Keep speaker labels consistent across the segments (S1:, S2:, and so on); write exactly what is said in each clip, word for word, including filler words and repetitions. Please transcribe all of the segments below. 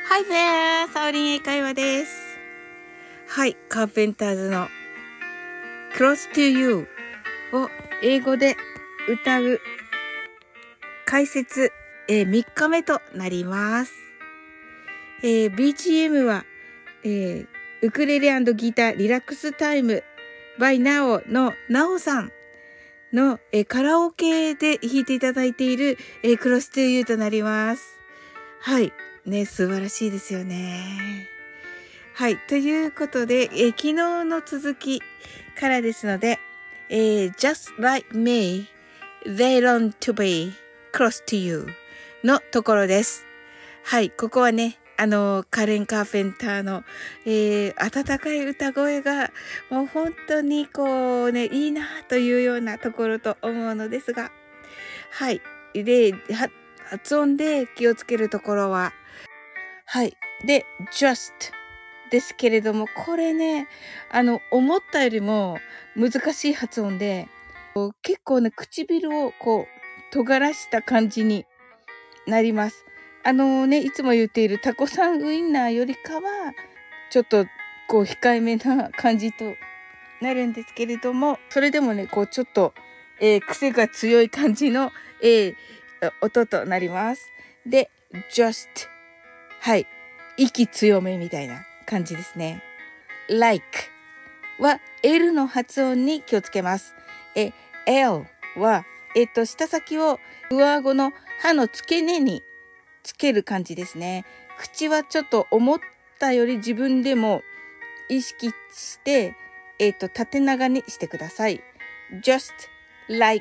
S1: Hi there! サオリン英会話です。はい、カーペンターズの Close to You を英語で歌う解説、えー、みっかめとなります。えー、ビージーエム は、えー、ウクレレ&ギターリラックスタイム by ナオのナオさんの、えー、カラオケで弾いていただいている、えー、Close to You となります。はい。ね、素晴らしいですよね。はい。ということで、えー、昨日の続きからですので、えー、just like me, they long to be close to you のところです。はい。ここはね、あの、カレン・カーペンターの、えー、温かい歌声が、もう本当にこうね、いいなというようなところと思うのですが、はい。で、発音で気をつけるところは、はい。で、just ですけれども、これね、あの、思ったよりも難しい発音で、結構ね、唇をこう、尖らした感じになります。あのね、いつも言っているタコさんウインナーよりかは、ちょっとこう、控えめな感じとなるんですけれども、それでもね、こう、ちょっと、えー、癖が強い感じの、えー、音となります。で、justはい。息強めみたいな感じですね。like は L の発音に気をつけます。え、L は、えっと、舌先を上顎の歯の付け根につける感じですね。口はちょっと思ったより自分でも意識して、えっと、縦長にしてください。just like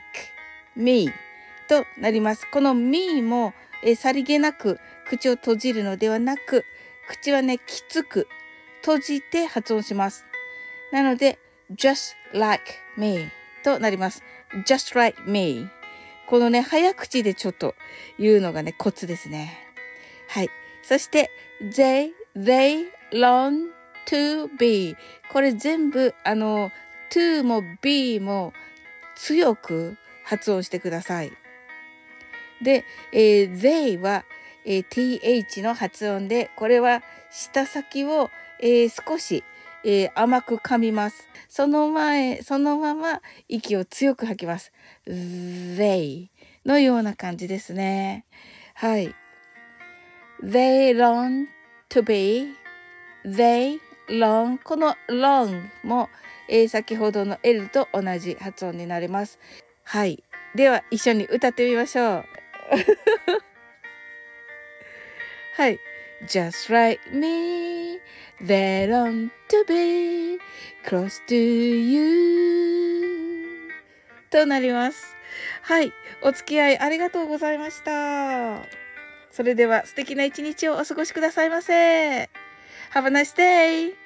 S1: me となります。この me も、えさりげなく口を閉じるのではなく、口はね、きつく閉じて発音します。なので、just like me となります。just like me。このね、早口でちょっと言うのがね、コツですね。はい。そして、they, they long to be。これ全部、あの、to も be も強く発音してください。で、えー、they は、えー、th の発音で、これは舌先を、えー、少し、えー、甘く噛みます。その前、そのまま息を強く吐きます。they のような感じですね。はい。they long to be, they long この long も、えー、先ほどの L と同じ発音になります。はい。では一緒に歌ってみましょう。はい。just like me, they long to be close to you となります。はい。お付き合いありがとうございました。それでは素敵な一日をお過ごしくださいませ。Have a nice day!